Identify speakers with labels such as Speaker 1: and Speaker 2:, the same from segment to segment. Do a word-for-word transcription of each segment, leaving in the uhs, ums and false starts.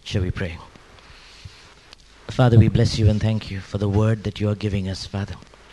Speaker 1: Shall we pray? Father, we bless you and thank you for the word that you are giving us, Father.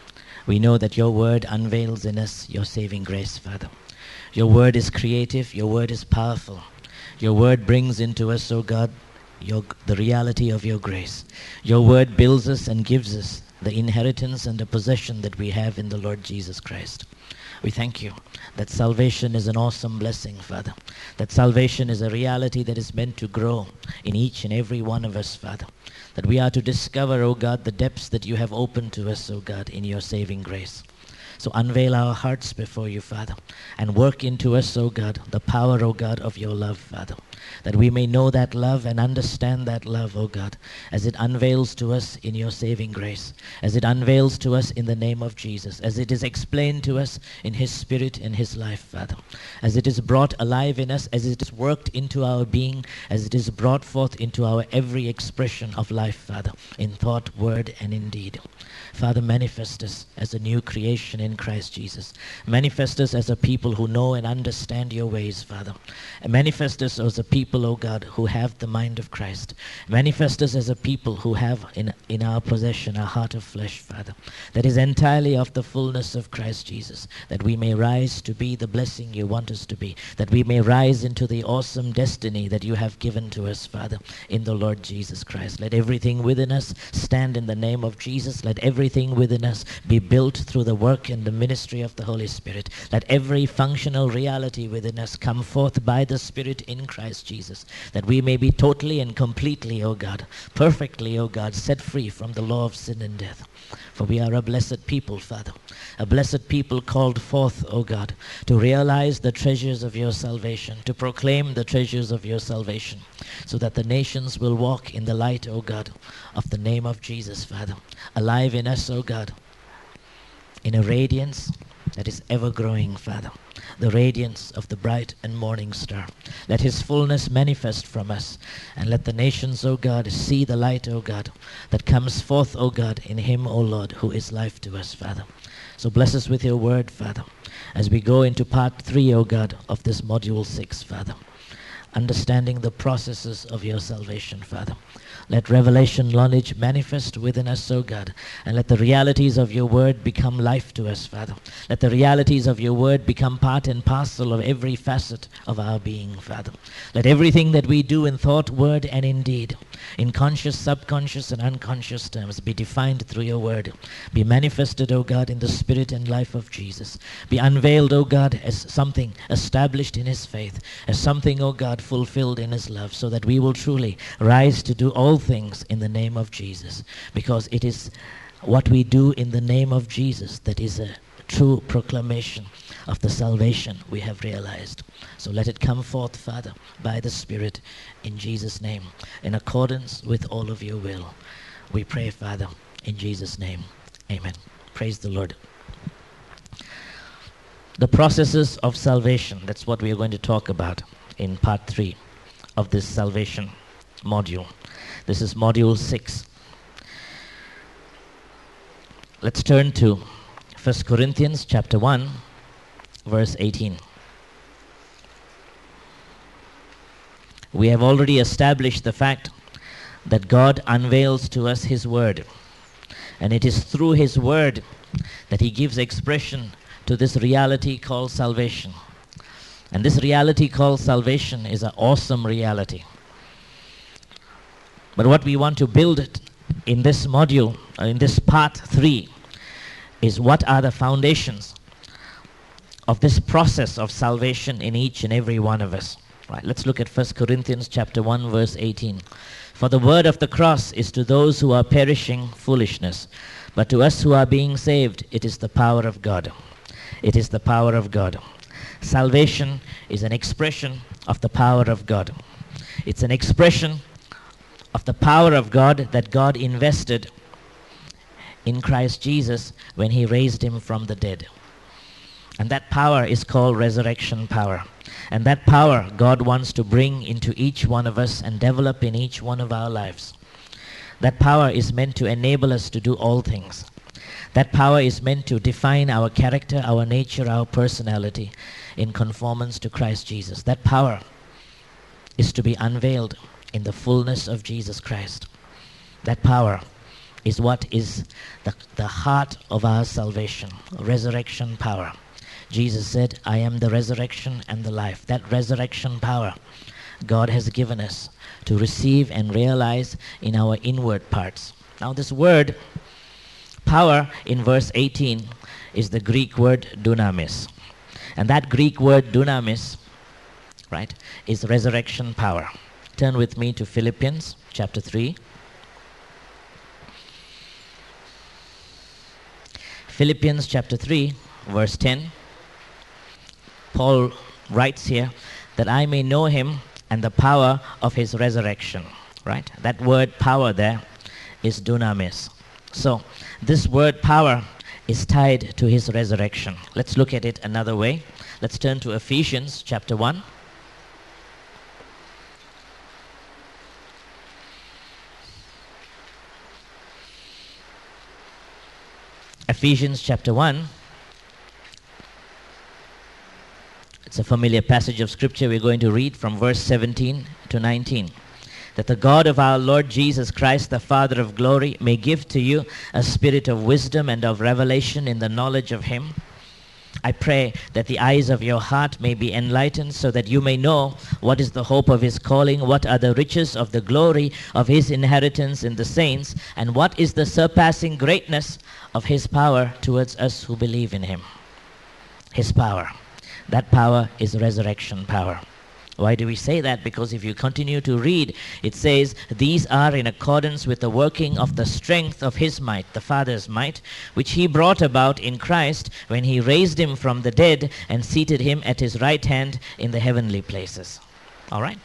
Speaker 1: We know that your word unveils in us your saving grace, Father. Your word is creative, your word is powerful. Your word brings into us, O God, your, the reality of your grace. Your word builds us and gives us the inheritance and the possession that we have in the Lord Jesus Christ. We thank you that salvation is an awesome blessing, Father. That salvation is a reality that is meant to grow in each and every one of us, Father. That we are to discover, O God, the depths that you have opened to us, O God, in your saving grace. So unveil our hearts before you, Father, and work into us, O God, the power, O God, of your love, Father, that we may know that love and understand that love, O God, as it unveils to us in your saving grace, as it unveils to us in the name of Jesus, as it is explained to us in his spirit and his life, Father, as it is brought alive in us, as it is worked into our being, as it is brought forth into our every expression of life, Father, in thought, word, and in deed. Father, manifest us as a new creation in Christ Jesus. Manifest us as a people who know and understand your ways, Father. And manifest us as a people, O God, who have the mind of Christ. Manifest us as a people who have in, in our possession a heart of flesh, Father, that is entirely of the fullness of Christ Jesus, that we may rise to be the blessing you want us to be, that we may rise into the awesome destiny that you have given to us, Father, in the Lord Jesus Christ. Let everything within us stand in the name of Jesus. Let everything within us be built through the work and the ministry of the Holy Spirit. Let every functional reality within us come forth by the Spirit in Christ Jesus, that we may be totally and completely, O God, perfectly, O God, set free from the law of sin and death. For we are a blessed people, Father, a blessed people called forth, O God, to realize the treasures of your salvation, to proclaim the treasures of your salvation, so that the nations will walk in the light, O God, of the name of Jesus, Father, alive in us, O God, in a radiance that is ever growing, Father, the radiance of the bright and morning star. Let his fullness manifest from us, and let the nations, O God, see the light, O God, that comes forth, O God, in him, O Lord, who is life to us, Father. So bless us with your word, Father, as we go into part three, O God, of this module six, Father, understanding the processes of your salvation, Father. Let revelation knowledge manifest within us, O God, and let the realities of your word become life to us, Father. Let the realities of your word become part and parcel of every facet of our being, Father. Let everything that we do in thought, word, and in deed, in conscious, subconscious, and unconscious terms, be defined through your word. Be manifested, O God, in the spirit and life of Jesus. Be unveiled, O God, as something established in his faith, as something, O God, fulfilled in his love, so that we will truly rise to do all things in the name of Jesus, because it is what we do in the name of Jesus that is a true proclamation of the salvation we have realized. So let it come forth, Father, by the Spirit, in Jesus' name, in accordance with all of your will. We pray, Father, in Jesus' name. Amen. Praise the Lord. The processes of salvation, that's what we are going to talk about in part three of this salvation module. This is module six. Let's turn to First Corinthians chapter one, verse eighteen. We have already established the fact that God unveils to us his word, and it is through his word that he gives expression to this reality called salvation. And this reality called salvation is an awesome reality. But what we want to build in this module, in this part three, is what are the foundations of this process of salvation in each and every one of us. Right, let's look at First Corinthians chapter one, verse eighteen. For the word of the cross is to those who are perishing foolishness, but to us who are being saved, it is the power of God. It is the power of God. Salvation is an expression of the power of God. It's an expression of the power of God that God invested in Christ Jesus when he raised him from the dead. And that power is called resurrection power. And that power God wants to bring into each one of us and develop in each one of our lives. That power is meant to enable us to do all things. That power is meant to define our character, our nature, our personality in conformance to Christ Jesus. That power is to be unveiled in the fullness of Jesus Christ. That power is what is the, the heart of our salvation, resurrection power. Jesus said, I am the resurrection and the life. That resurrection power God has given us to receive and realize in our inward parts. Now this word, power, in verse eighteen, is the Greek word dunamis. And that Greek word dunamis, right, is resurrection power. Turn with me to Philippians chapter three. Philippians chapter three, verse ten. Paul writes here that I may know him and the power of his resurrection. Right? That word power there is dunamis. So this word power is tied to his resurrection. Let's look at it another way. Let's turn to Ephesians chapter one. Ephesians chapter one. It's a familiar passage of scripture. We're going to read from verse seventeen to nineteen. That the God of our Lord Jesus Christ, the Father of glory, may give to you a spirit of wisdom and of revelation in the knowledge of him. I pray that the eyes of your heart may be enlightened, so that you may know what is the hope of his calling, what are the riches of the glory of his inheritance in the saints, and what is the surpassing greatness of his power towards us who believe in him. His power. That power is resurrection power. Why do we say that? Because if you continue to read, it says, these are in accordance with the working of the strength of his might, the Father's might, which he brought about in Christ when he raised him from the dead and seated him at his right hand in the heavenly places. All right?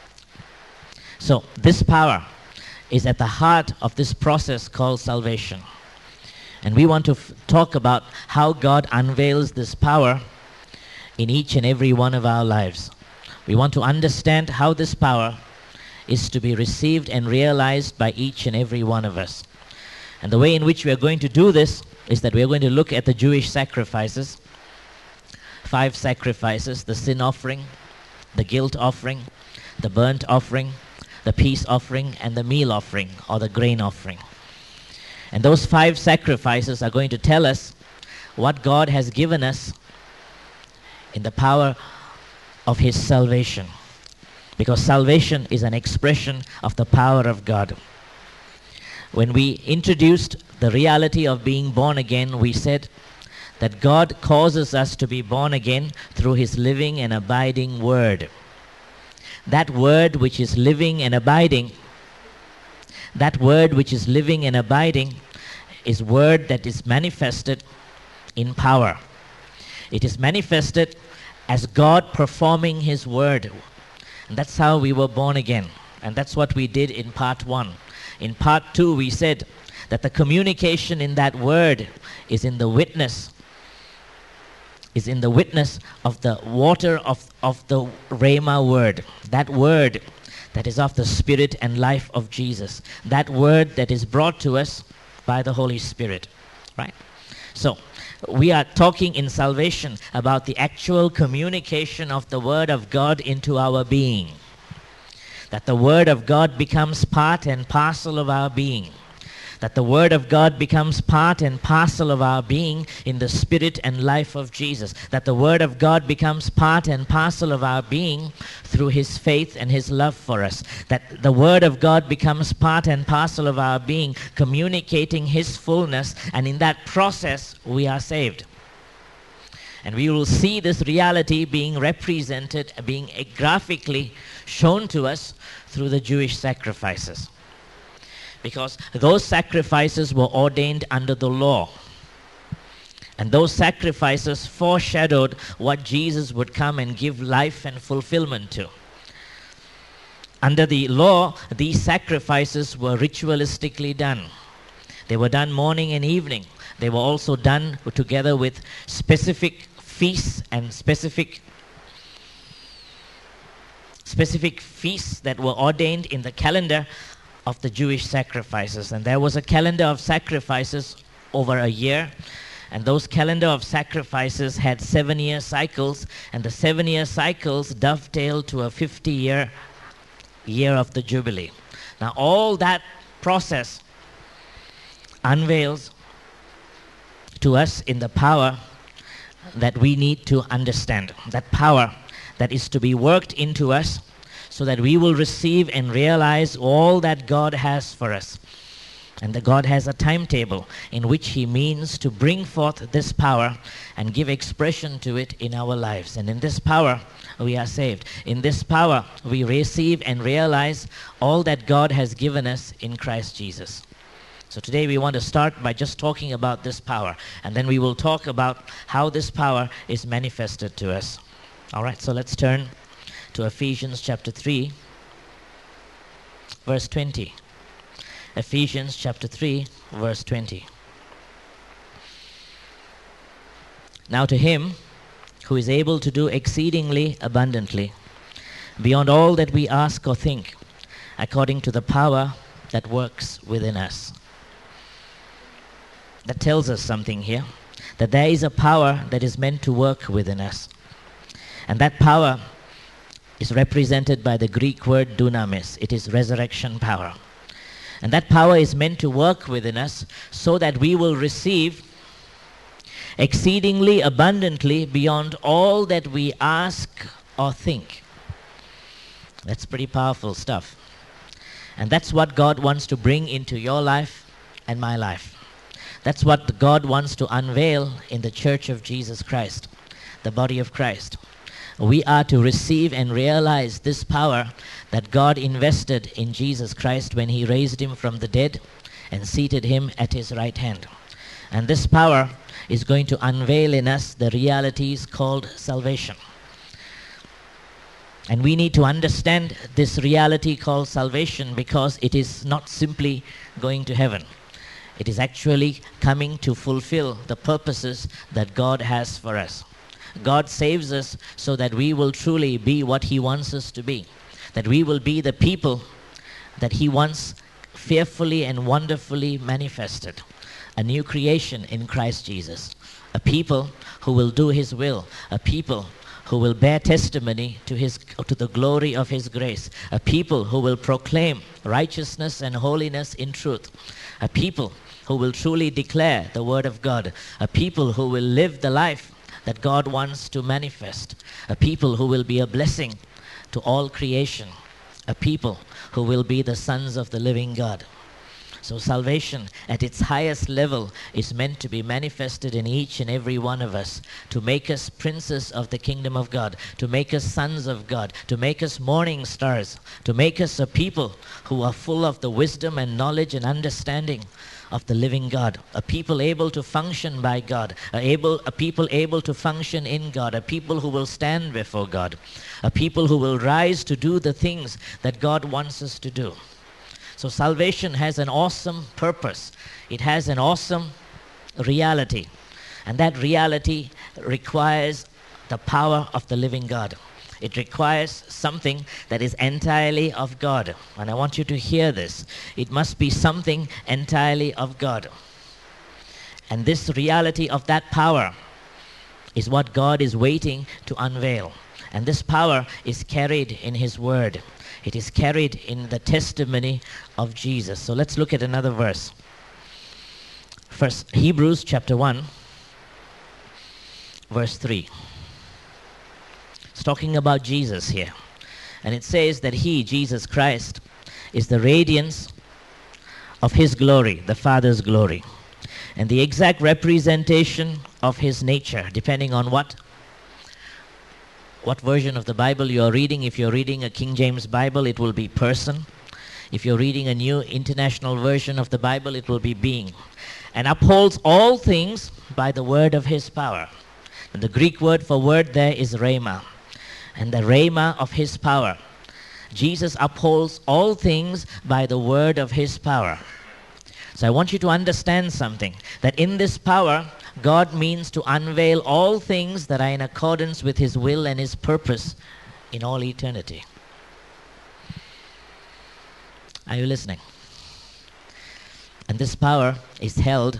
Speaker 1: So this power is at the heart of this process called salvation. And we want to f- talk about how God unveils this power in each and every one of our lives. We want to understand how this power is to be received and realized by each and every one of us. And the way in which we are going to do this is that we are going to look at the Jewish sacrifices. Five sacrifices: the sin offering, the guilt offering, the burnt offering, the peace offering, and the meal offering, or the grain offering. And those five sacrifices are going to tell us what God has given us in the power of his salvation. Because salvation is an expression of the power of God. When we introduced the reality of being born again, we said that God causes us to be born again through his living and abiding word. That word which is living and abiding, that word which is living and abiding is word that is manifested in power. It is manifested as God performing his word. And that's how we were born again. And that's what we did in part one. In part two, we said that the communication in that word is in the witness, is in the witness of the water of, of the Rhema word. That word that is of the Spirit and life of Jesus. That word that is brought to us by the Holy Spirit. Right? So, we are talking in salvation about the actual communication of the Word of God into our being. That the Word of God becomes part and parcel of our being. That the Word of God becomes part and parcel of our being in the Spirit and life of Jesus. That the Word of God becomes part and parcel of our being through his faith and his love for us. That the Word of God becomes part and parcel of our being, communicating his fullness, and in that process we are saved. And we will see this reality being represented, being graphically shown to us through the Jewish sacrifices. Because those sacrifices were ordained under the law. And those sacrifices foreshadowed what Jesus would come and give life and fulfillment to. Under the law, these sacrifices were ritualistically done. They were done morning and evening. They were also done together with specific feasts and specific specific feasts that were ordained in the calendar of the Jewish sacrifices. And there was a calendar of sacrifices over a year, and those calendar of sacrifices had seven-year cycles, and the seven-year cycles dovetailed to a fifty-year year of the Jubilee. Now all that process unveils to us in the power that we need to understand. That power that is to be worked into us so that we will receive and realize all that God has for us. And that God has a timetable in which He means to bring forth this power and give expression to it in our lives. And in this power, we are saved. In this power, we receive and realize all that God has given us in Christ Jesus. So today we want to start by just talking about this power. And then we will talk about how this power is manifested to us. All right, so let's turn to Ephesians chapter three, verse twenty. Ephesians chapter three, verse twenty. Now to Him who is able to do exceedingly abundantly, beyond all that we ask or think, according to the power that works within us. That tells us something here, that there is a power that is meant to work within us. And that power is represented by the Greek word dunamis. It is resurrection power. And that power is meant to work within us so that we will receive exceedingly abundantly beyond all that we ask or think. That's pretty powerful stuff. And that's what God wants to bring into your life and my life. That's what God wants to unveil in the Church of Jesus Christ, the body of Christ. We are to receive and realize this power that God invested in Jesus Christ when He raised Him from the dead and seated Him at His right hand. And this power is going to unveil in us the realities called salvation. And we need to understand this reality called salvation because it is not simply going to heaven. It is actually coming to fulfill the purposes that God has for us. God saves us so that we will truly be what He wants us to be. That we will be the people that He wants fearfully and wonderfully manifested. A new creation in Christ Jesus. A people who will do His will. A people who will bear testimony to His, to the glory of His grace. A people who will proclaim righteousness and holiness in truth. A people who will truly declare the word of God. A people who will live the life that God wants to manifest. A people who will be a blessing to all creation. A people who will be the sons of the living God. So salvation at its highest level is meant to be manifested in each and every one of us, to make us princes of the kingdom of God, to make us sons of God, to make us morning stars, to make us a people who are full of the wisdom and knowledge and understanding of the living God, a people able to function by God, a, able, a people able to function in God, a people who will stand before God, a people who will rise to do the things that God wants us to do. So salvation has an awesome purpose. It has an awesome reality. And that reality requires the power of the living God. It requires something that is entirely of God. And I want you to hear this. It must be something entirely of God. And this reality of that power is what God is waiting to unveil. And this power is carried in His word. It is carried in the testimony of Jesus. So let's look at another verse. First, Hebrews chapter one, verse three. It's talking about Jesus here. And it says that He, Jesus Christ, is the radiance of His glory, the Father's glory, and the exact representation of His nature, depending on what what version of the Bible you are reading. If you're reading a King James Bible, it will be person. If you're reading a new international version of the Bible, it will be being. And upholds all things by the word of His power. And the Greek word for word there is rhema. And the rhema of His power. Jesus upholds all things by the word of His power. So I want you to understand something, that in this power, God means to unveil all things that are in accordance with His will and His purpose in all eternity. Are you listening? And this power is held,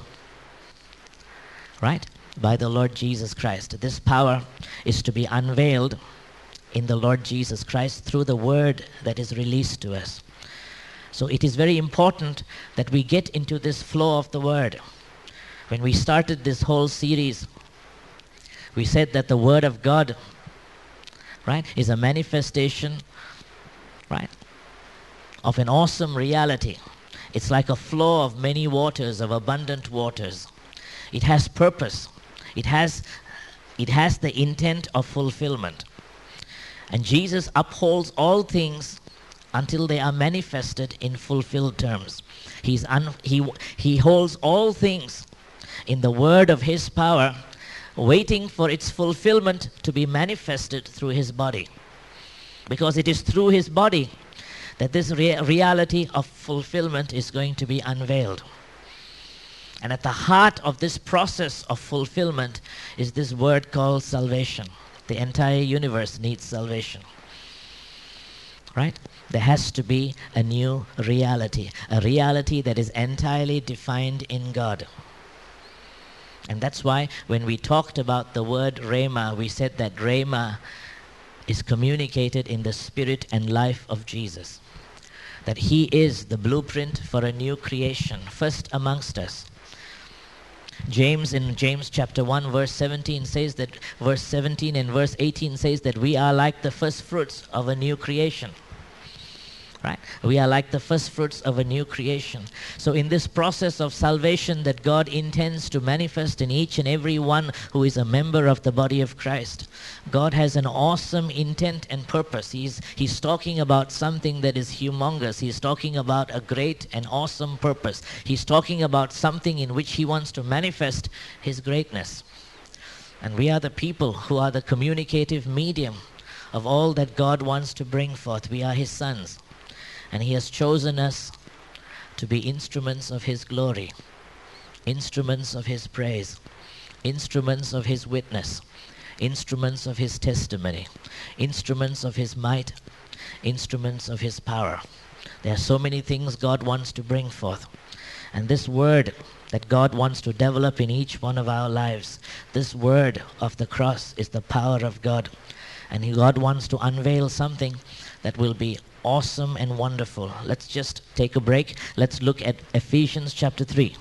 Speaker 1: right, by the Lord Jesus Christ. This power is to be unveiled in the Lord Jesus Christ through the word that is released to us. So it is very important that we get into this flow of the word. When we started this whole series, we said that the word of God, right, is a manifestation, right, of an awesome reality. It's like a flow of many waters, of abundant waters. It has purpose. It has, it has the intent of fulfillment. And Jesus upholds all things until they are manifested in fulfilled terms. He's un, he, he holds all things in the word of his power, waiting for its fulfillment to be manifested through his body. Because it is through his body that this rea- reality of fulfillment is going to be unveiled. And at the heart of this process of fulfillment is this word called salvation. The entire universe needs salvation. Right? There has to be a new reality, a reality that is entirely defined in God. And that's why when we talked about the word Rhema, we said that Rhema is communicated in the spirit and life of Jesus. That he is the blueprint for a new creation, first amongst us. James in James chapter one verse seventeen says that, verse seventeen and verse eighteen says that we are like the first fruits of a new creation. Right? We are like the first fruits of a new creation. So in this process of salvation that God intends to manifest in each and every one who is a member of the body of Christ, God has an awesome intent and purpose. He's, he's talking about something that is humongous. He's talking about a great and awesome purpose. He's talking about something in which he wants to manifest his greatness. And we are the people who are the communicative medium of all that God wants to bring forth. We are his sons. And he has chosen us to be instruments of his glory, instruments of his praise, instruments of his witness, instruments of his testimony, instruments of his might, instruments of his power. There are so many things God wants to bring forth. And this word that God wants to develop in each one of our lives, this word of the cross is the power of God. And God wants to unveil something that will be awesome and wonderful. Let's just take a break. Let's look at Ephesians chapter three.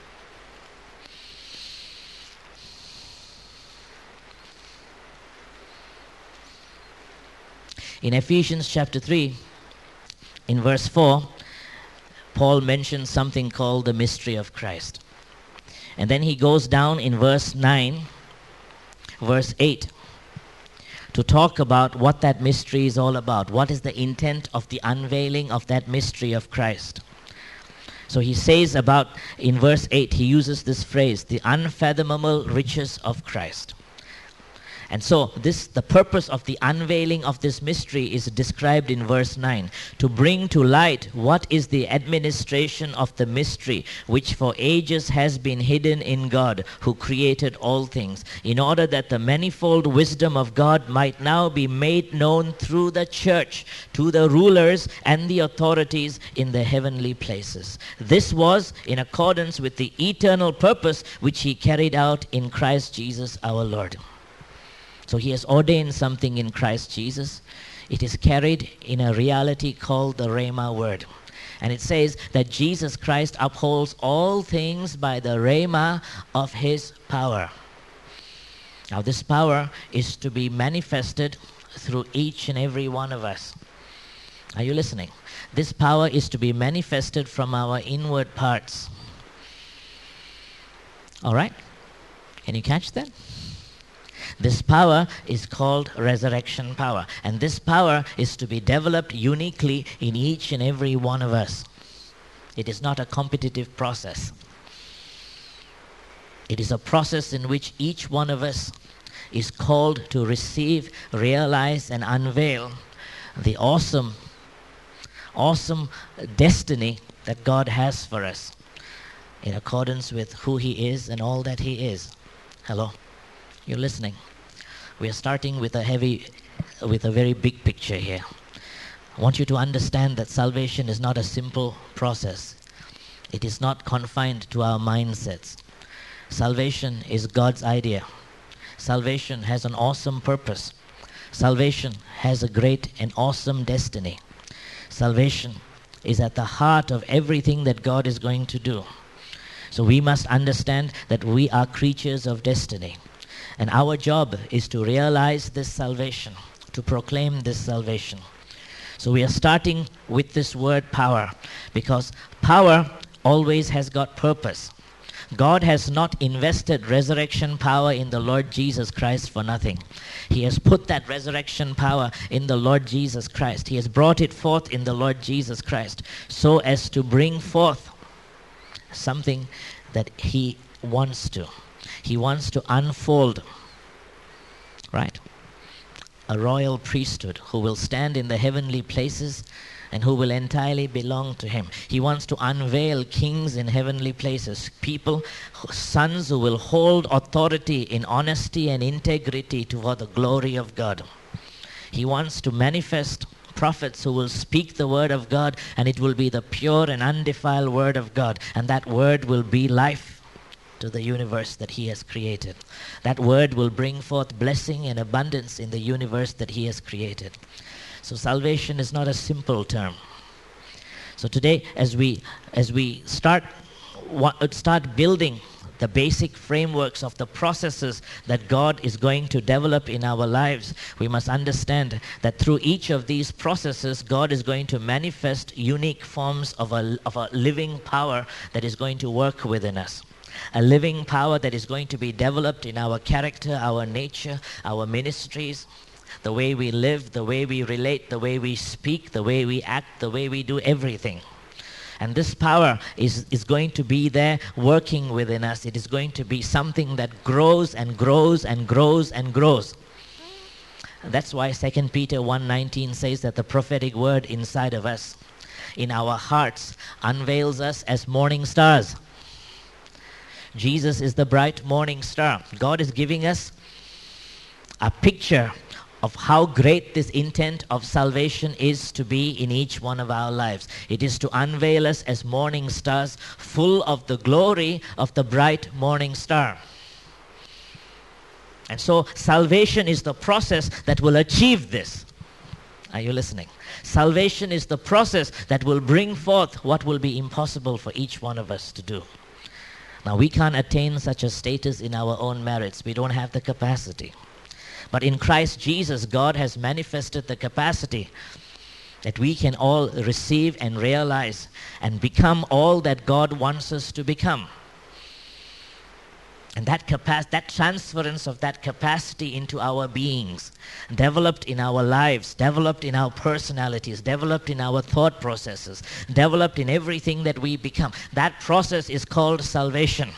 Speaker 1: In Ephesians chapter three, in verse four, Paul mentions something called the mystery of Christ. And then he goes down in verse nine, verse eight, to talk about what that mystery is all about. What is the intent of the unveiling of that mystery of Christ? So he says about, in verse eight, he uses this phrase, the unfathomable riches of Christ. And so this, the purpose of the unveiling of this mystery is described in verse nine, to bring to light what is the administration of the mystery which for ages has been hidden in God who created all things, in order that the manifold wisdom of God might now be made known through the church to the rulers and the authorities in the heavenly places. This was in accordance with the eternal purpose which he carried out in Christ Jesus our Lord. So he has ordained something in Christ Jesus. It is carried in a reality called the Rhema word. And it says that Jesus Christ upholds all things by the Rhema of his power. Now this power is to be manifested through each and every one of us. Are you listening? This power is to be manifested from our inward parts. All right? Can you catch that? This power is called resurrection power. And this power is to be developed uniquely in each and every one of us. It is not a competitive process. It is a process in which each one of us is called to receive, realize, and unveil the awesome, awesome destiny that God has for us in accordance with who he is and all that he is. Hello? You're listening. We are starting with a heavy, with a very big picture here. I want you to understand that salvation is not a simple process. It is not confined to our mindsets. Salvation is God's idea. Salvation has an awesome purpose. Salvation has a great and awesome destiny. Salvation is at the heart of everything that God is going to do. So we must understand that we are creatures of destiny. And our job is to realize this salvation, to proclaim this salvation. So we are starting with this word power, because power always has got purpose. God has not invested resurrection power in the Lord Jesus Christ for nothing. He has put that resurrection power in the Lord Jesus Christ. He has brought it forth in the Lord Jesus Christ so as to bring forth something that He wants to. He wants to unfold, right? A royal priesthood who will stand in the heavenly places and who will entirely belong to Him. He wants to unveil kings in heavenly places, people, sons who will hold authority in honesty and integrity for the glory of God. He wants to manifest prophets who will speak the word of God, and it will be the pure and undefiled word of God, and that word will be life to the universe that He has created. That word will bring forth blessing and abundance in the universe that He has created. So salvation is not a simple term. So today, as we as we start start building the basic frameworks of the processes that God is going to develop in our lives, we must understand that through each of these processes, God is going to manifest unique forms of a, of a living power that is going to work within us. A living power that is going to be developed in our character, our nature, our ministries, the way we live, the way we relate, the way we speak, the way we act, the way we do everything. And this power is, is going to be there working within us. It is going to be something that grows and grows and grows and grows. And that's why Second Peter one nineteen says that the prophetic word inside of us, in our hearts, unveils us as morning stars. Jesus is the bright morning star. God is giving us a picture of how great this intent of salvation is to be in each one of our lives. It is to unveil us as morning stars, full of the glory of the bright morning star. And so salvation is the process that will achieve this. Are you listening? Salvation is the process that will bring forth what will be impossible for each one of us to do. Now, we can't attain such a status in our own merits. We don't have the capacity. But in Christ Jesus, God has manifested the capacity that we can all receive and realize and become all that God wants us to become. And that capac- that transference of that capacity into our beings, developed in our lives, developed in our personalities, developed in our thought processes, developed in everything that we become, that process is called salvation.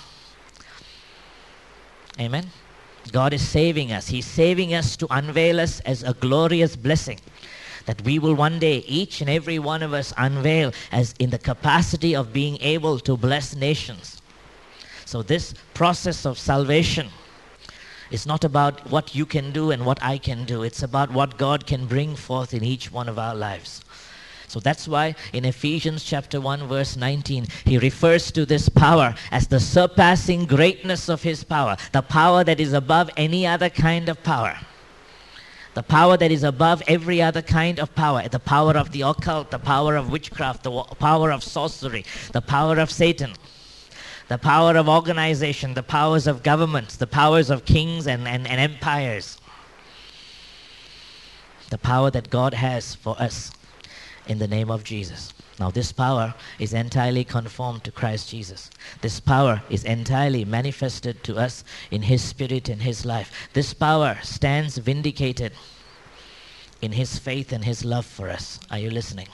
Speaker 1: Amen? God is saving us. He's saving us to unveil us as a glorious blessing that we will one day, each and every one of us, unveil as in the capacity of being able to bless nations. So this process of salvation is not about what you can do and what I can do. It's about what God can bring forth in each one of our lives. So that's why in Ephesians chapter one verse nineteen, he refers to this power as the surpassing greatness of his power, the power that is above any other kind of power. The power that is above every other kind of power, the power of the occult, the power of witchcraft, the power of sorcery, the power of Satan, the power of organization, the powers of governments, the powers of kings and, and, and empires. The power that God has for us in the name of Jesus. Now this power is entirely conformed to Christ Jesus. This power is entirely manifested to us in His Spirit and His life. This power stands vindicated in His faith and His love for us. Are you listening?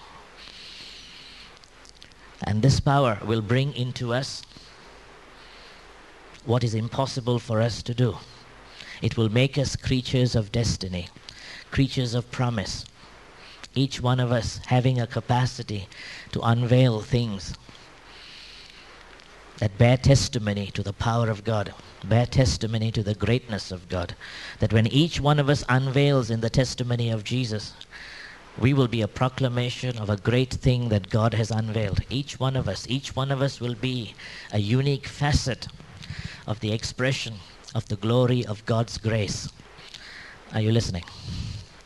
Speaker 1: And this power will bring into us what is impossible for us to do. It will make us creatures of destiny, creatures of promise. Each one of us having a capacity to unveil things that bear testimony to the power of God, bear testimony to the greatness of God. That when each one of us unveils in the testimony of Jesus, we will be a proclamation of a great thing that God has unveiled. Each one of us, each one of us will be a unique facet of the expression of the glory of God's grace. Are you listening?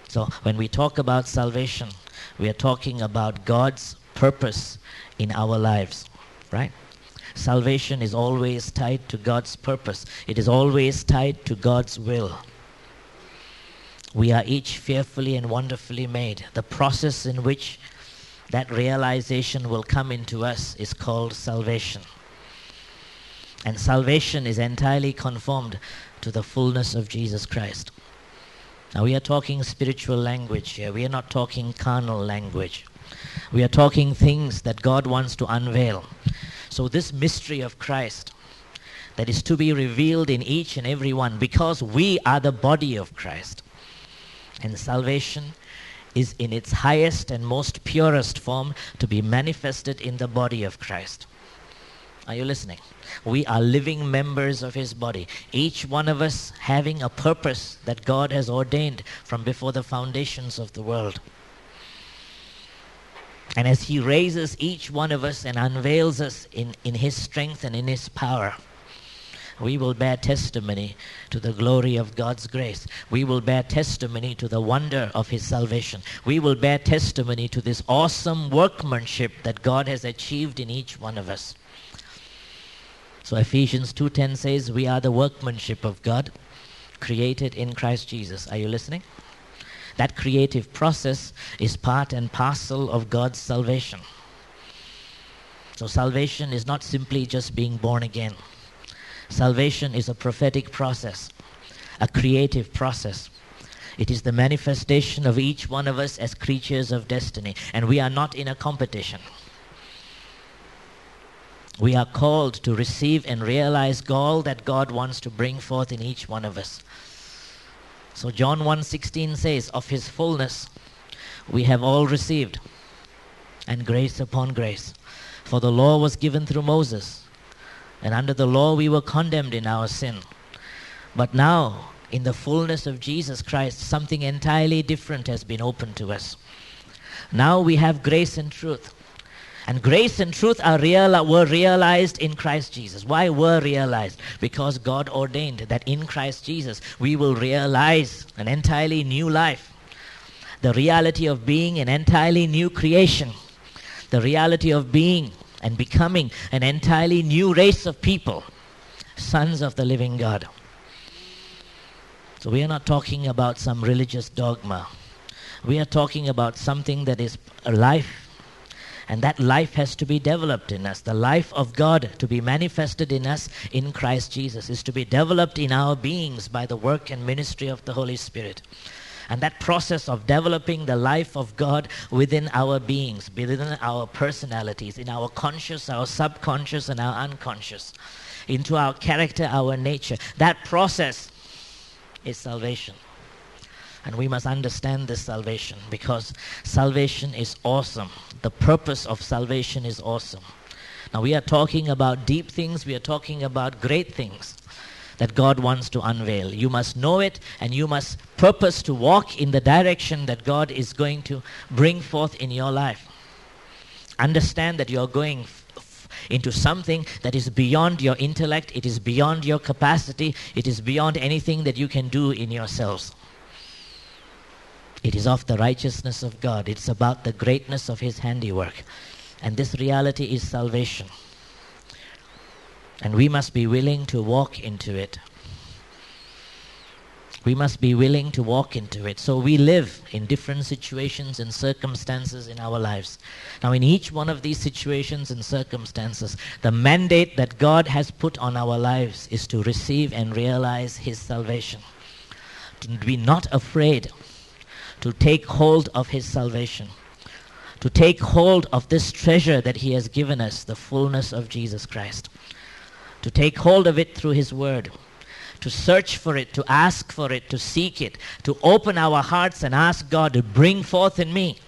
Speaker 1: So when we talk about salvation, we are talking about God's purpose in our lives, right? Salvation is always tied to God's purpose. It is always tied to God's will. We are each fearfully and wonderfully made. The process in which that realization will come into us is called salvation. And salvation is entirely conformed to the fullness of Jesus Christ. Now we are talking spiritual language here. We are not talking carnal language. We are talking things that God wants to unveil. So this mystery of Christ that is to be revealed in each and every one, because we are the body of Christ. And salvation is in its highest and most purest form to be manifested in the body of Christ. Are you listening? We are living members of His body. Each one of us having a purpose that God has ordained from before the foundations of the world. And as He raises each one of us and unveils us in, in His strength and in His power, we will bear testimony to the glory of God's grace. We will bear testimony to the wonder of His salvation. We will bear testimony to this awesome workmanship that God has achieved in each one of us. So Ephesians two ten says, we are the workmanship of God, created in Christ Jesus. Are you listening? That creative process is part and parcel of God's salvation. So salvation is not simply just being born again. Salvation is a prophetic process, a creative process. It is the manifestation of each one of us as creatures of destiny, and we are not in a competition. We are called to receive and realize all that God wants to bring forth in each one of us. So John one sixteen says, of His fullness we have all received, and grace upon grace. For the law was given through Moses, and under the law we were condemned in our sin. But now, in the fullness of Jesus Christ, something entirely different has been opened to us. Now we have grace and truth. And grace and truth are real, were realized in Christ Jesus. Why were realized? Because God ordained that in Christ Jesus we will realize an entirely new life. The reality of being an entirely new creation. The reality of being and becoming an entirely new race of people, sons of the living God. So we are not talking about some religious dogma. We are talking about something that is a life, and that life has to be developed in us. The life of God to be manifested in us in Christ Jesus is to be developed in our beings by the work and ministry of the Holy Spirit. And that process of developing the life of God within our beings, within our personalities, in our conscious, our subconscious, and our unconscious, into our character, our nature, that process is salvation. And we must understand this salvation, because salvation is awesome. The purpose of salvation is awesome. Now we are talking about deep things, we are talking about great things that God wants to unveil. You must know it, and you must purpose to walk in the direction that God is going to bring forth in your life. Understand that you're going f- f- into something that is beyond your intellect, it is beyond your capacity, it is beyond anything that you can do in yourselves. It is of the righteousness of God. It's about the greatness of His handiwork. And this reality is salvation. And we must be willing to walk into it. We must be willing to walk into it. So we live in different situations and circumstances in our lives. Now in each one of these situations and circumstances, the mandate that God has put on our lives is to receive and realize His salvation. To be not afraid to take hold of His salvation. To take hold of this treasure that He has given us, the fullness of Jesus Christ. To take hold of it through His word, to search for it, to ask for it, to seek it, to open our hearts and ask God to bring forth in me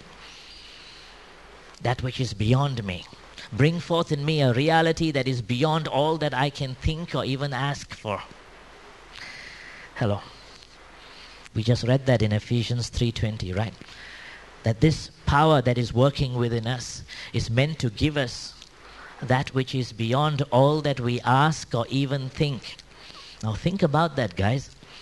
Speaker 1: that which is beyond me. Bring forth in me a reality that is beyond all that I can think or even ask for. Hello. We just read that in Ephesians three twenty, right? That this power that is working within us is meant to give us that which is beyond all that we ask or even think. Now think about that, guys.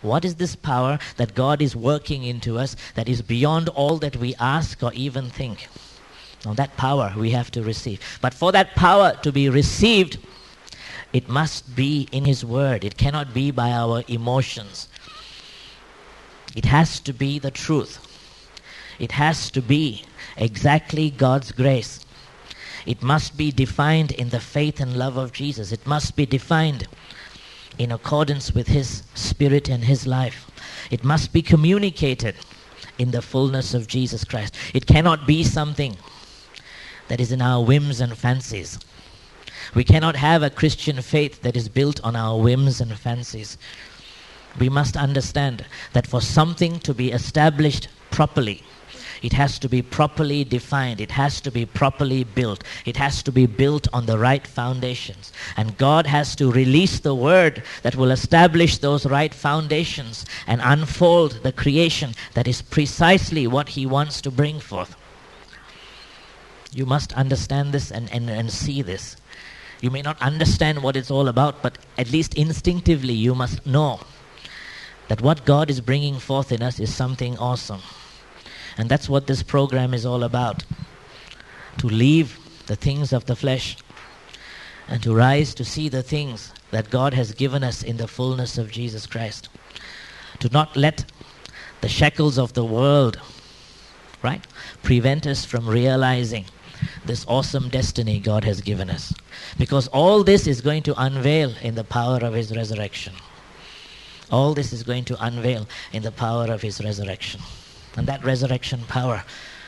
Speaker 1: What is this power that God is working into us that is beyond all that we ask or even think? Now that power we have to receive. But for that power to be received, it must be in His Word. It cannot be by our emotions. It has to be the truth. It has to be exactly God's grace. It must be defined in the faith and love of Jesus. It must be defined in accordance with His Spirit and His life. It must be communicated in the fullness of Jesus Christ. It cannot be something that is in our whims and fancies. We cannot have a Christian faith that is built on our whims and fancies. We must understand that for something to be established properly, it has to be properly defined. It has to be properly built. It has to be built on the right foundations. And God has to release the word that will establish those right foundations and unfold the creation that is precisely what He wants to bring forth. You must understand this and, and, and see this. You may not understand what it's all about, but at least instinctively you must know that what God is bringing forth in us is something awesome. And that's what this program is all about. To leave the things of the flesh and to rise to see the things that God has given us in the fullness of Jesus Christ. To not let the shackles of the world, right, prevent us from realizing this awesome destiny God has given us. Because all this is going to unveil in the power of His resurrection. All this is going to unveil in the power of His resurrection. And that resurrection power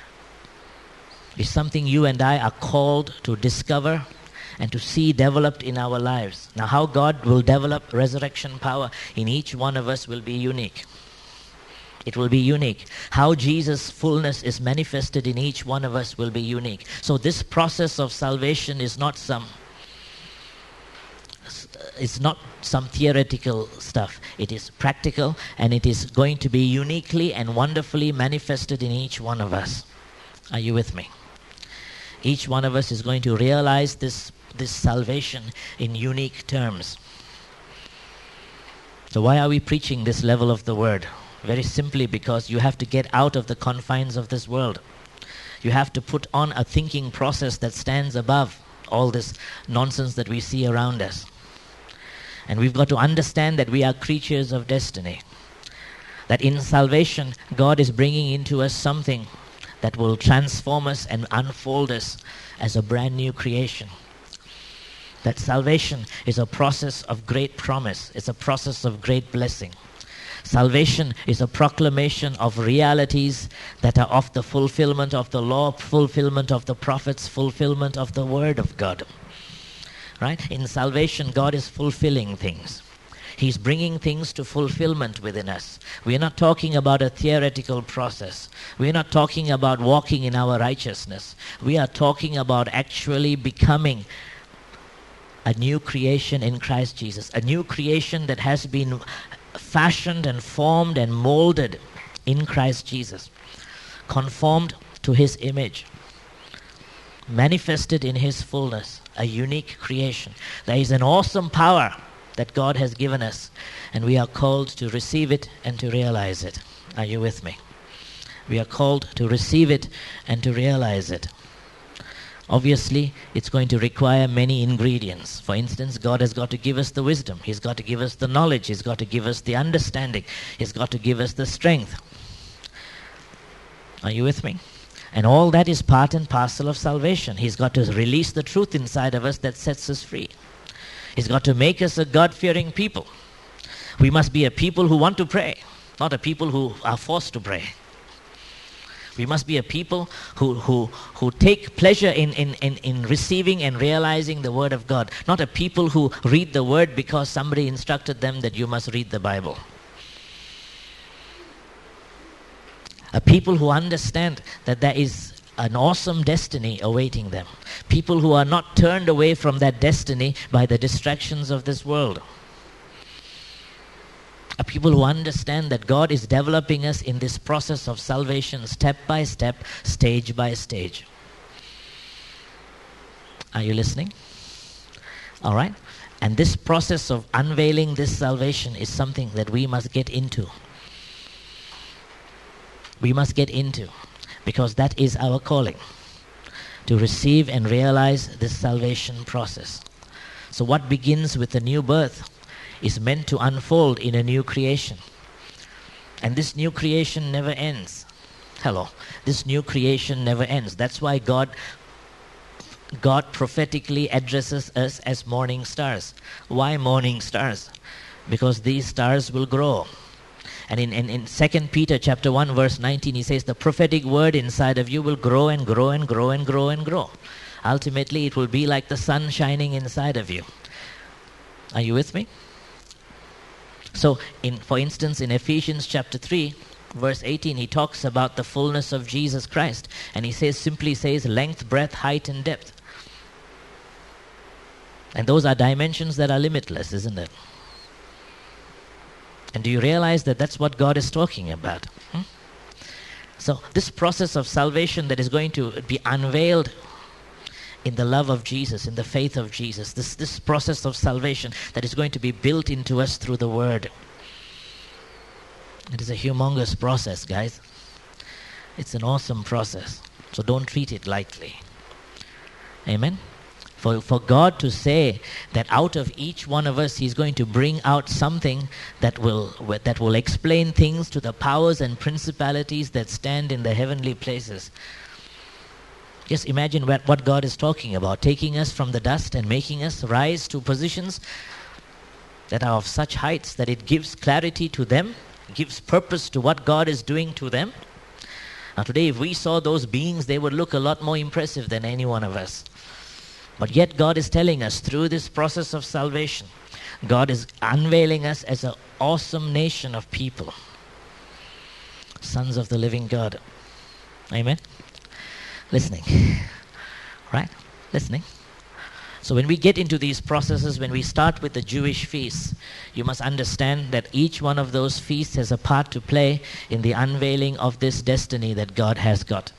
Speaker 1: is something you and I are called to discover and to see developed in our lives. Now, how God will develop resurrection power in each one of us will be unique. It will be unique. How Jesus' fullness is manifested in each one of us will be unique. So this process of salvation is not some It's not some theoretical stuff. It is practical, and it is going to be uniquely and wonderfully manifested in each one of us. Are you with me? Each one of us is going to realize this, this salvation in unique terms. So why are we preaching this level of the word? Very simply because you have to get out of the confines of this world. You have to put on a thinking process that stands above all this nonsense that we see around us. And we've got to understand that we are creatures of destiny. That in salvation, God is bringing into us something that will transform us and unfold us as a brand new creation. That salvation is a process of great promise. It's a process of great blessing. Salvation is a proclamation of realities that are of the fulfillment of the law, fulfillment of the prophets, fulfillment of the word of God. Right? In salvation, God is fulfilling things. He's bringing things to fulfillment within us. We're not talking about a theoretical process. We're not talking about walking in our righteousness. We are talking about actually becoming a new creation in Christ Jesus. A new creation that has been fashioned and formed and molded in Christ Jesus. Conformed to His image. Manifested in His fullness. A unique creation. There is an awesome power that God has given us, and we are called to receive it and to realize it. Are you with me? We are called to receive it and to realize it. Obviously, it's going to require many ingredients. For instance, God has got to give us the wisdom. He's got to give us the knowledge. He's got to give us the understanding. He's got to give us the strength. Are you with me? And all that is part and parcel of salvation. He's got to release the truth inside of us that sets us free. He's got to make us a God-fearing people. We must be a people who want to pray, not a people who are forced to pray. We must be a people who who, who take pleasure in, in, in, in receiving and realizing the Word of God, not a people who read the Word because somebody instructed them that you must read the Bible. A people who understand that there is an awesome destiny awaiting them. People who are not turned away from that destiny by the distractions of this world. A people who understand that God is developing us in this process of salvation step by step, stage by stage. Are you listening? All right. And this process of unveiling this salvation is something that we must get into. We must get into, because that is our calling, to receive and realize this salvation process. So what begins with a new birth is meant to unfold in a new creation. And this new creation never ends. Hello. This new creation never ends. That's why God God prophetically addresses us as morning stars. Why morning stars? Because these stars will grow. And in, in, in Second Peter chapter one verse nineteen, he says the prophetic word inside of you will grow and grow and grow and grow and grow. Ultimately, it will be like the sun shining inside of you. Are you with me? So, in for instance, in Ephesians chapter three, verse eighteen, he talks about the fullness of Jesus Christ. And he says, simply says, length, breadth, height, and depth. And those are dimensions that are limitless, isn't it? And do you realize that that's what God is talking about? Hmm? So this process of salvation that is going to be unveiled in the love of Jesus, in the faith of Jesus, this, this process of salvation that is going to be built into us through the Word. It is a humongous process, guys. It's an awesome process. So don't treat it lightly. Amen? For, for God to say that out of each one of us, He's going to bring out something that will that will explain things to the powers and principalities that stand in the heavenly places. Just imagine what, what God is talking about, taking us from the dust and making us rise to positions that are of such heights that it gives clarity to them, gives purpose to what God is doing to them. Now today, if we saw those beings, they would look a lot more impressive than any one of us. But yet God is telling us through this process of salvation, God is unveiling us as an awesome nation of people. Sons of the living God. Amen? Listening. Right? Listening. So when we get into these processes, when we start with the Jewish feasts, you must understand that each one of those feasts has a part to play in the unveiling of this destiny that God has got.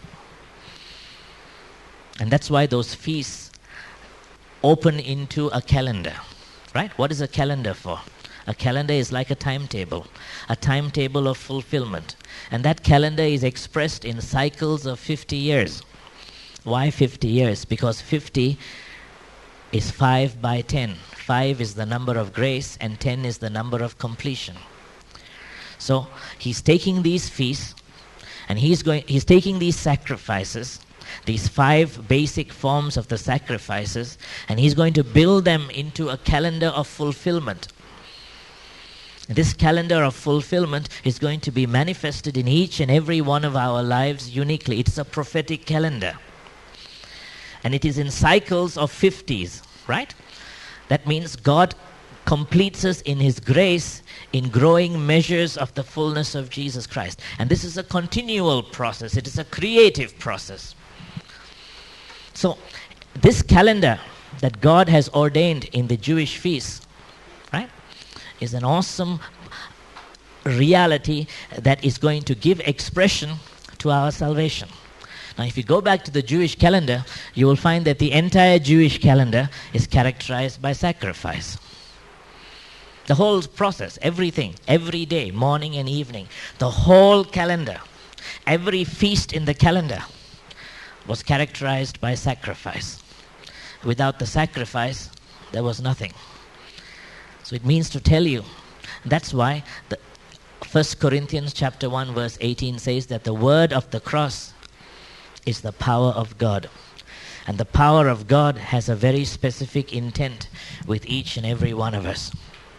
Speaker 1: And that's why those feasts open into a calendar, right? What is a calendar for? A calendar is like a timetable, a timetable of fulfillment. And that calendar is expressed in cycles of fifty years. Why fifty years? Because fifty is five by ten. five is the number of grace and ten is the number of completion. So he's taking these feasts and he's going he's taking these sacrifices, these five basic forms of the sacrifices, and he's going to build them into a calendar of fulfillment. This calendar of fulfillment is going to be manifested in each and every one of our lives uniquely. It's a prophetic calendar. And it is in cycles of fifties, right? That means God completes us in His grace in growing measures of the fullness of Jesus Christ. And this is a continual process. It is a creative process. So, this calendar that God has ordained in the Jewish feasts, right, is an awesome reality that is going to give expression to our salvation. Now, if you go back to the Jewish calendar, you will find that the entire Jewish calendar is characterized by sacrifice. The whole process, everything, every day, morning and evening, the whole calendar, every feast in the calendar was characterized by sacrifice. Without the sacrifice, there was nothing. So it means to tell you, that's why the First Corinthians chapter one verse eighteen says that the word of the cross is the power of God. And the power of God has a very specific intent with each and every one of us.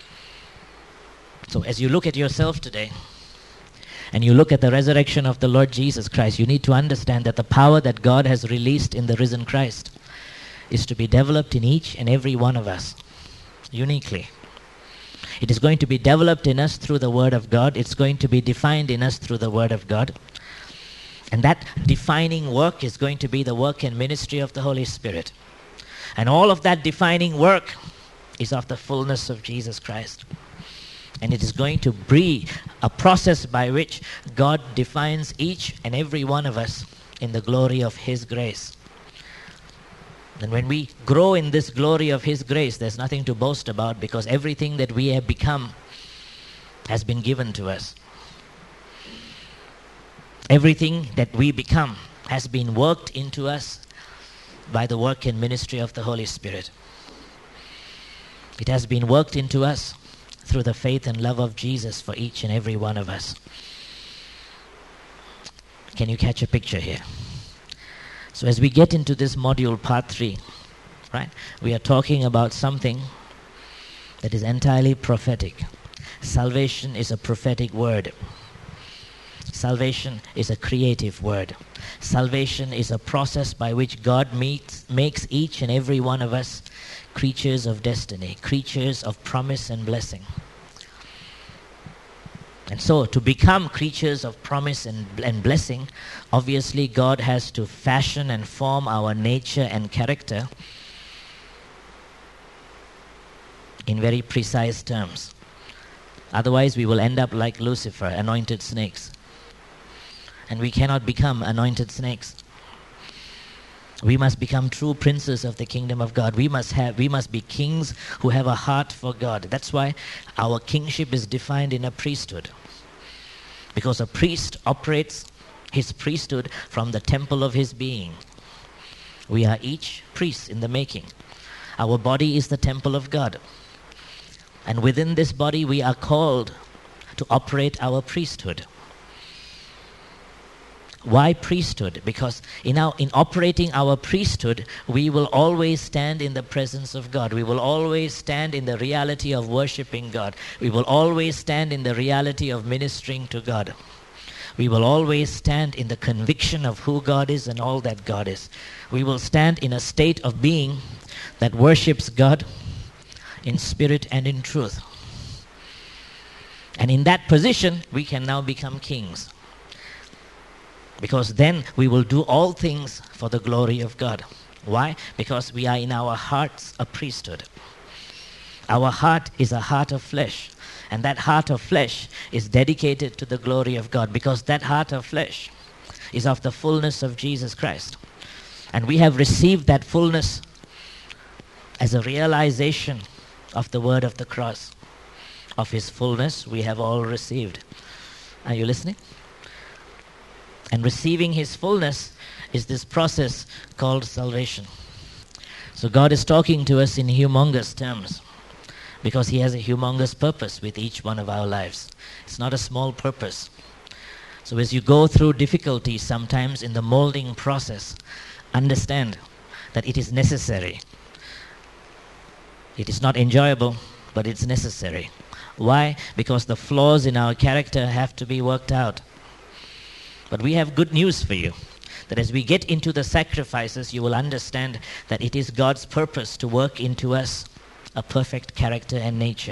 Speaker 1: So as you look at yourself today, and you look at the resurrection of the Lord Jesus Christ, you need to understand that the power that God has released in the risen Christ is to be developed in each and every one of us, uniquely. It is going to be developed in us through the Word of God. It's going to be defined in us through the Word of God. And that defining work is going to be the work and ministry of the Holy Spirit. And all of that defining work is of the fullness of Jesus Christ. And it is going to be a process by which God defines each and every one of us in the glory of His grace. And when we grow in this glory of His grace, there's nothing to boast about, because everything that we have become has been given to us. Everything that we become has been worked into us by the work and ministry of the Holy Spirit. It has been worked into us through the faith and love of Jesus for each and every one of us. Can you catch a picture here? So as we get into this module, part three, right, we are talking about something that is entirely prophetic. Salvation is a prophetic word. Salvation is a creative word. Salvation is a process by which God meets, makes each and every one of us creatures of destiny, creatures of promise and blessing. And so, to become creatures of promise and, and blessing, obviously God has to fashion and form our nature and character in very precise terms. Otherwise, we will end up like Lucifer, anointed snakes. And we cannot become anointed snakes. We must become true princes of the kingdom of God. We must have, we must be kings who have a heart for God. That's why our kingship is defined in a priesthood. Because a priest operates his priesthood from the temple of his being. We are each priests in the making. Our body is the temple of God. And within this body we are called to operate our priesthood. Why priesthood? Because in our in operating our priesthood, we will always stand in the presence of God. We will always stand in the reality of worshiping God. We will always stand in the reality of ministering to God. We will always stand in the conviction of who God is and all that God is. We will stand in a state of being that worships God in spirit and in truth. And in that position, we can now become kings. Because then we will do all things for the glory of God. Why? Because we are in our hearts a priesthood. Our heart is a heart of flesh. And that heart of flesh is dedicated to the glory of God. Because that heart of flesh is of the fullness of Jesus Christ. And we have received that fullness as a realization of the word of the cross. Of His fullness we have all received. Are you listening? And receiving His fullness is this process called salvation. So God is talking to us in humongous terms because He has a humongous purpose with each one of our lives. It's not a small purpose. So as you go through difficulties sometimes in the molding process, understand that it is necessary. It is not enjoyable, but it's necessary. Why? Because the flaws in our character have to be worked out. But we have good news for you, that as we get into the sacrifices, you will understand that it is God's purpose to work into us a perfect character and nature.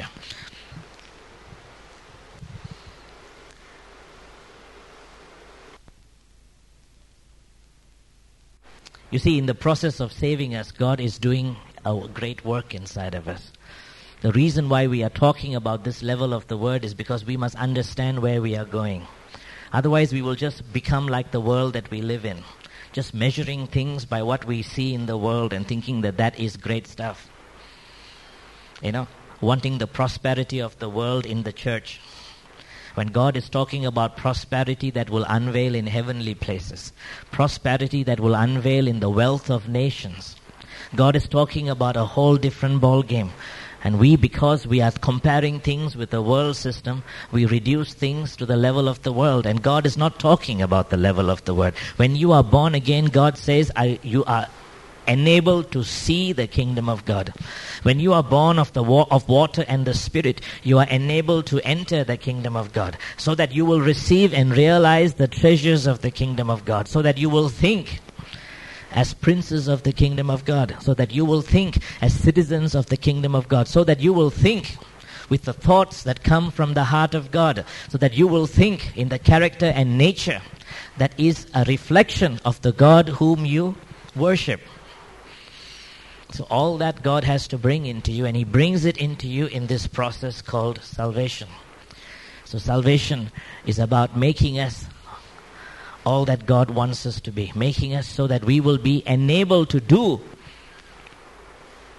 Speaker 1: You see, in the process of saving us, God is doing a great work inside of us. The reason why we are talking about this level of the word is because we must understand where we are going. Otherwise, we will just become like the world that we live in, just measuring things by what we see in the world and thinking that that is great stuff. You know, wanting the prosperity of the world in the church. When God is talking about prosperity that will unveil in heavenly places, prosperity that will unveil in the wealth of nations, God is talking about a whole different ball game. And we, because we are comparing things with the world system, we reduce things to the level of the world. And God is not talking about the level of the world. When you are born again, God says, I, you are enabled to see the kingdom of God. When you are born of the wa- of water and the Spirit, you are enabled to enter the kingdom of God, so that you will receive and realize the treasures of the kingdom of God, so that you will think as princes of the kingdom of God, so that you will think as citizens of the kingdom of God, so that you will think with the thoughts that come from the heart of God, so that you will think in the character and nature that is a reflection of the God whom you worship. So all that God has to bring into you, and He brings it into you in this process called salvation. So salvation is about making us all that God wants us to be, making us so that we will be enabled to do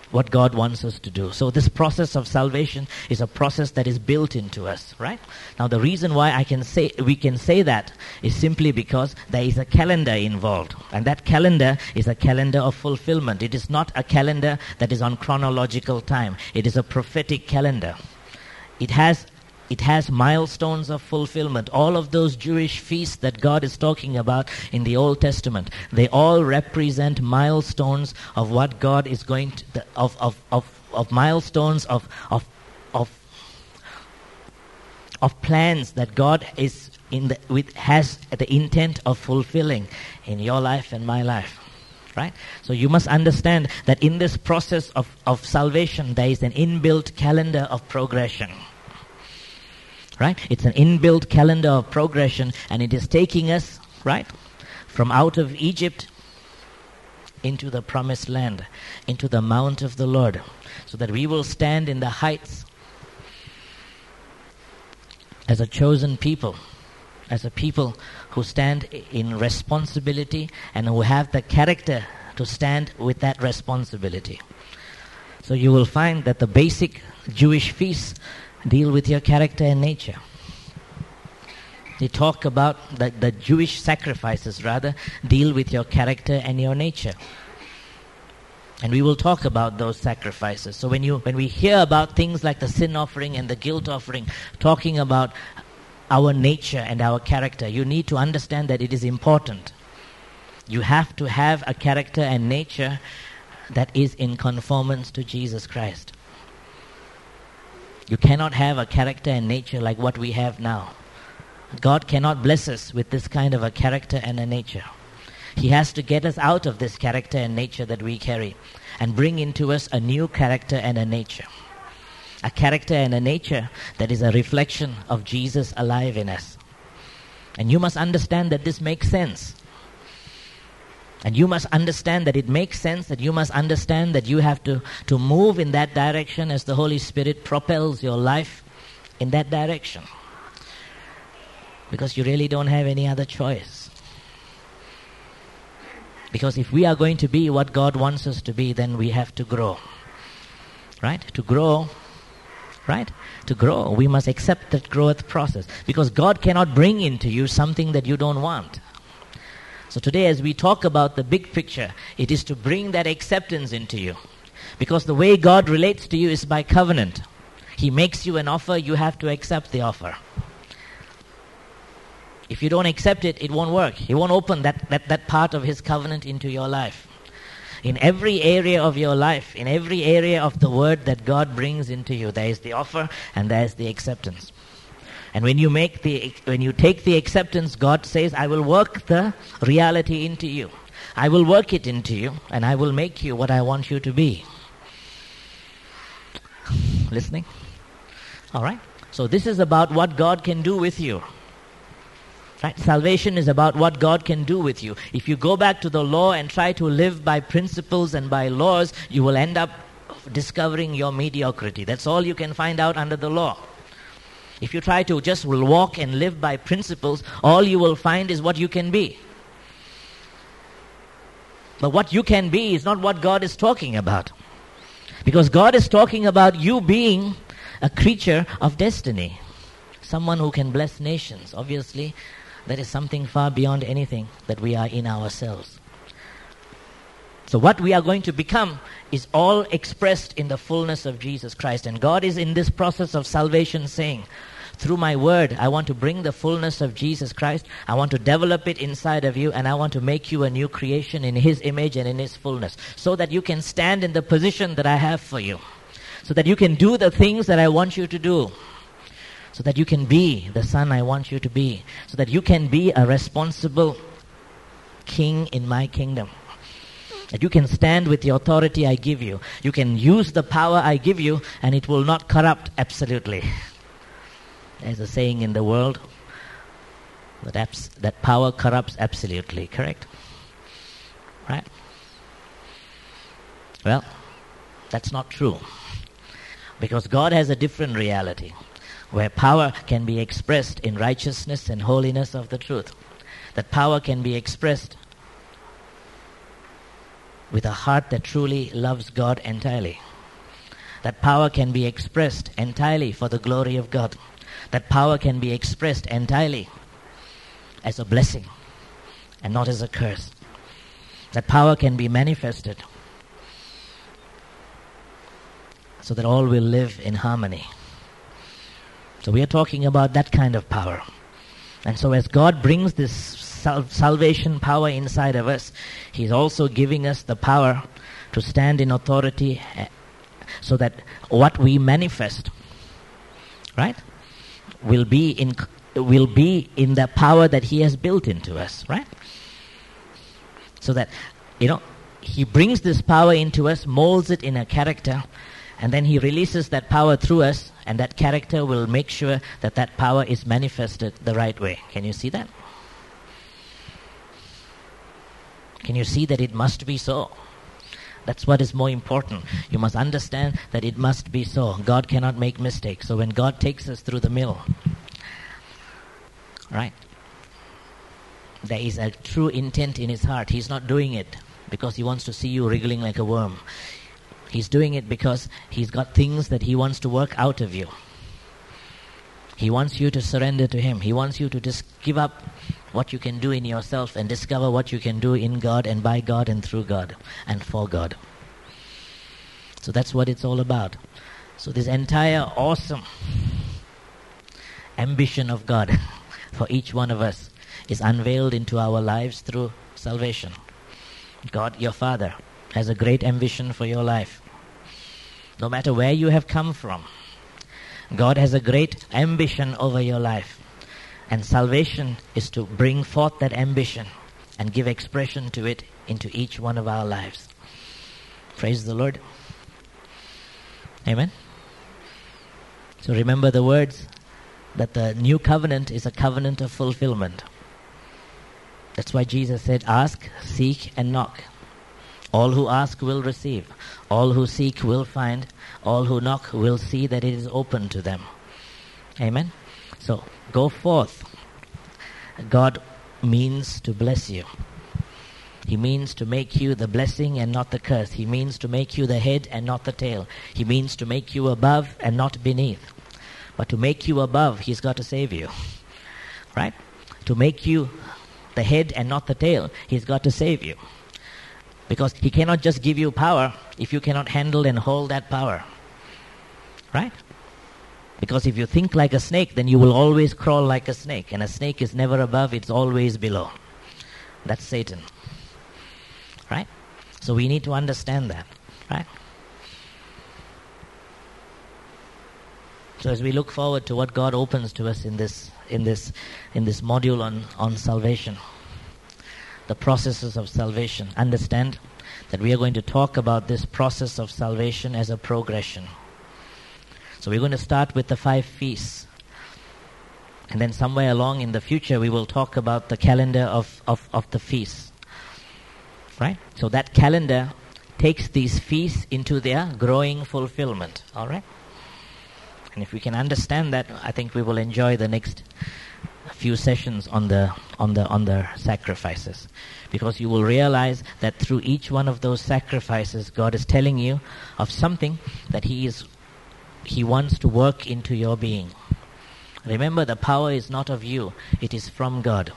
Speaker 1: what God wants us to do. So this process of salvation is a process that is built into us, right? Now the reason why I can say we can say that is simply because there is a calendar involved. And that calendar is a calendar of fulfillment. It is not a calendar that is on chronological time. It is a prophetic calendar. It has It has milestones of fulfillment. All of those Jewish feasts that God is talking about in the Old Testament, they all represent milestones of what God is going to, the, of, of, of, of milestones of, of, of, of plans that God is in the, with, has the intent of fulfilling in your life and my life. Right? So you must understand that in this process of, of salvation, there is an inbuilt calendar of progression. Right? It's an inbuilt calendar of progression, and it is taking us, right, from out of Egypt into the promised land, into the mount of the Lord, so that we will stand in the heights as a chosen people, as a people who stand in responsibility and who have the character to stand with that responsibility. So you will find that the basic Jewish feasts deal with your character and nature. They talk about the, the Jewish sacrifices, rather, deal with your character and your nature. And we will talk about those sacrifices. So when you when we hear about things like the sin offering and the guilt offering, talking about our nature and our character, you need to understand that it is important. You have to have a character and nature that is in conformance to Jesus Christ. You cannot have a character and nature like what we have now. God cannot bless us with this kind of a character and a nature. He has to get us out of this character and nature that we carry and bring into us a new character and a nature. A character and a nature that is a reflection of Jesus alive in us. And you must understand that this makes sense. And you must understand that it makes sense, that you must understand that you have to, to move in that direction as the Holy Spirit propels your life in that direction. Because you really don't have any other choice. Because if we are going to be what God wants us to be, then we have to grow. Right? To grow, right? To grow, we must accept that growth process. Because God cannot bring into you something that you don't want. So today as we talk about the big picture, it is to bring that acceptance into you. Because the way God relates to you is by covenant. He makes you an offer, you have to accept the offer. If you don't accept it, it won't work. He won't open that, that, that part of His covenant into your life. In every area of your life, in every area of the word that God brings into you, there is the offer and there is the acceptance. And when you make the, when you take the acceptance, God says, I will work the reality into you. I will work it into you, and I will make you what I want you to be. Listening? All right. So this is about what God can do with you. Right? Salvation is about what God can do with you. If you go back to the law and try to live by principles and by laws, you will end up discovering your mediocrity. That's all you can find out under the law. If you try to just walk and live by principles, all you will find is what you can be. But what you can be is not what God is talking about. Because God is talking about you being a creature of destiny. Someone who can bless nations. Obviously, that is something far beyond anything that we are in ourselves. So what we are going to become is all expressed in the fullness of Jesus Christ. And God is in this process of salvation saying, through my word, I want to bring the fullness of Jesus Christ. I want to develop it inside of you, and I want to make you a new creation in His image and in His fullness, so that you can stand in the position that I have for you, so that you can do the things that I want you to do, so that you can be the son I want you to be, so that you can be a responsible king in my kingdom. That you can stand with the authority I give you. You can use the power I give you, and it will not corrupt absolutely. There's a saying in the world that abs- that power corrupts absolutely, correct? Right? Well, that's not true. Because God has a different reality, where power can be expressed in righteousness and holiness of the truth. That power can be expressed with a heart that truly loves God entirely. That power can be expressed entirely for the glory of God. That power can be expressed entirely as a blessing and not as a curse. That power can be manifested so that all will live in harmony. So we are talking about that kind of power. And so as God brings this sal- salvation power inside of us, He's also giving us the power to stand in authority so that what we manifest, right, will be in will be in the power that He has built into us, right? So that, you know, He brings this power into us, molds it in a character, and then He releases that power through us, and that character will make sure that that power is manifested the right way. Can you see that? Can you see that it must be so? That's what is more important. You must understand that it must be so. God cannot make mistakes. So when God takes us through the mill, right, there is a true intent in His heart. He's not doing it because He wants to see you wriggling like a worm. He's doing it because He's got things that He wants to work out of you. He wants you to surrender to Him. He wants you to just give up what you can do in yourself and discover what you can do in God and by God and through God and for God. So that's what it's all about. So this entire awesome ambition of God for each one of us is unveiled into our lives through salvation. God, your Father, has a great ambition for your life. No matter where you have come from, God has a great ambition over your life. And salvation is to bring forth that ambition and give expression to it into each one of our lives. Praise the Lord. Amen. So remember the words that the new covenant is a covenant of fulfillment. That's why Jesus said, ask, seek, and knock. All who ask will receive. All who seek will find. All who knock will see that it is open to them. Amen. So go forth. God means to bless you. He means to make you the blessing and not the curse. He means to make you the head and not the tail. He means to make you above and not beneath. But to make you above, He's got to save you. Right? To make you the head and not the tail, He's got to save you. Because He cannot just give you power if you cannot handle and hold that power. Right? Because if you think like a snake, then you will always crawl like a snake. And a snake is never above, it's always below. That's Satan. Right? So we need to understand that. Right? So as we look forward to what God opens to us in this in this in this module on, on salvation, the processes of salvation, understand that we are going to talk about this process of salvation as a progression. So we're going to start with the five feasts. And then somewhere along in the future, we will talk about the calendar of, of, of the feasts. Right? So that calendar takes these feasts into their growing fulfillment. All right? And if we can understand that, I think we will enjoy the next few sessions on the on the on the sacrifices. Because you will realize that through each one of those sacrifices, God is telling you of something that He is He wants to work into your being. Remember, the power is not of you, it is from God.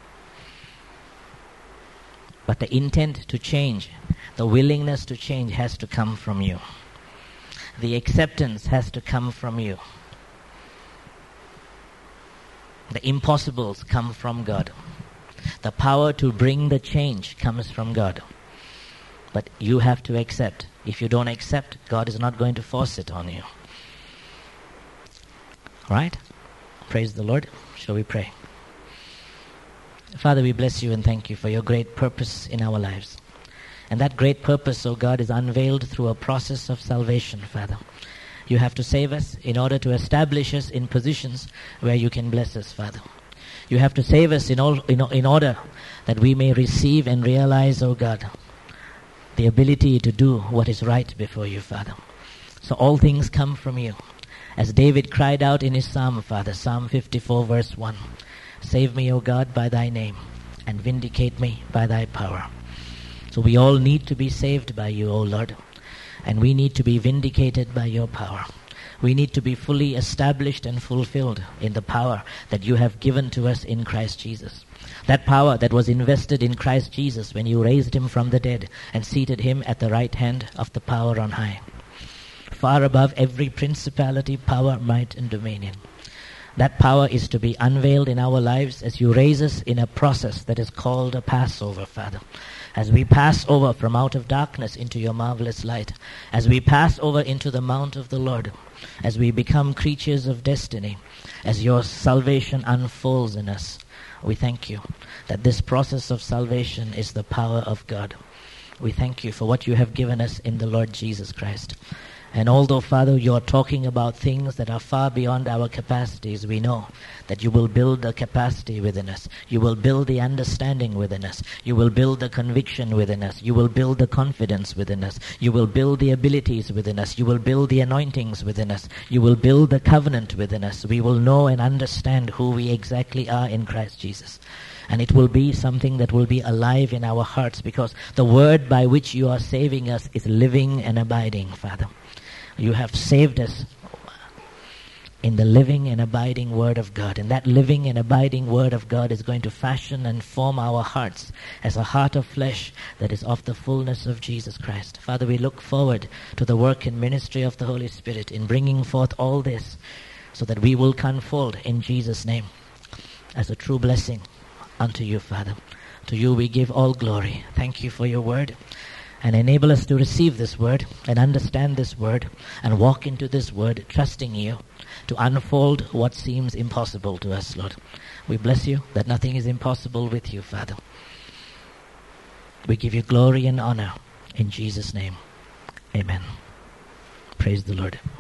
Speaker 1: But the intent to change, the willingness to change has to come from you. The acceptance has to come from you. The impossibles come from God. The power to bring the change comes from God. But you have to accept. If you don't accept, God is not going to force it on you. Right? Praise the Lord. Shall we pray? Father, we bless you and thank you for your great purpose in our lives. And that great purpose, oh God, is unveiled through a process of salvation, Father. You have to save us in order to establish us in positions where you can bless us, Father. You have to save us in, all, in, in order that we may receive and realize, oh God, the ability to do what is right before you, Father. So all things come from you. As David cried out in his psalm, Father, Psalm fifty-four verse one, save me, O God, by thy name, and vindicate me by thy power. So we all need to be saved by you, O Lord. And we need to be vindicated by your power. We need to be fully established and fulfilled in the power that you have given to us in Christ Jesus. That power that was invested in Christ Jesus when you raised him from the dead and seated him at the right hand of the power on high, far above every principality, power, might, and dominion. That power is to be unveiled in our lives as you raise us in a process that is called a Passover, Father. As we pass over from out of darkness into your marvelous light, as we pass over into the mount of the Lord, as we become creatures of destiny, as your salvation unfolds in us, we thank you that this process of salvation is the power of God. We thank you for what you have given us in the Lord Jesus Christ. And although, Father, you are talking about things that are far beyond our capacities, we know that you will build the capacity within us. You will build the understanding within us. You will build the conviction within us. You will build the confidence within us. You will build the abilities within us. You will build the anointings within us. You will build the covenant within us. We will know and understand who we exactly are in Christ Jesus. And it will be something that will be alive in our hearts, because the word by which you are saving us is living and abiding, Father. You have saved us in the living and abiding Word of God. And that living and abiding Word of God is going to fashion and form our hearts as a heart of flesh that is of the fullness of Jesus Christ. Father, we look forward to the work and ministry of the Holy Spirit in bringing forth all this so that we will unfold in Jesus' name as a true blessing unto you, Father. To you we give all glory. Thank you for your word. And enable us to receive this word and understand this word and walk into this word, trusting you to unfold what seems impossible to us, Lord. We bless you that nothing is impossible with you, Father. We give you glory and honor in Jesus' name. Amen. Praise the Lord.